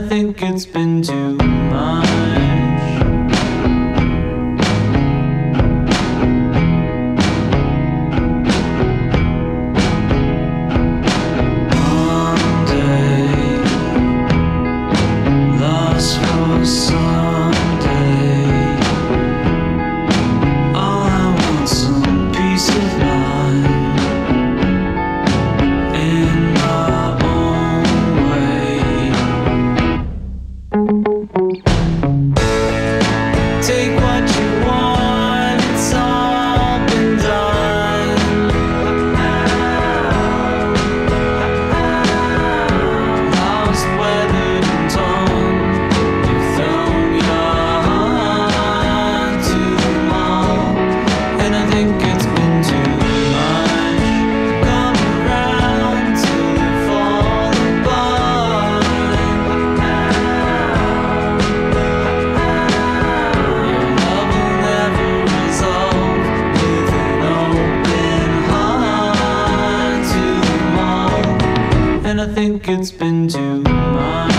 think it's been too much. Take what you want, it's all been done. Lost, weathered and torn, you've thrown your heart to them all. And I think it's been too much. Come around till you fall apart. And I think it's been too much.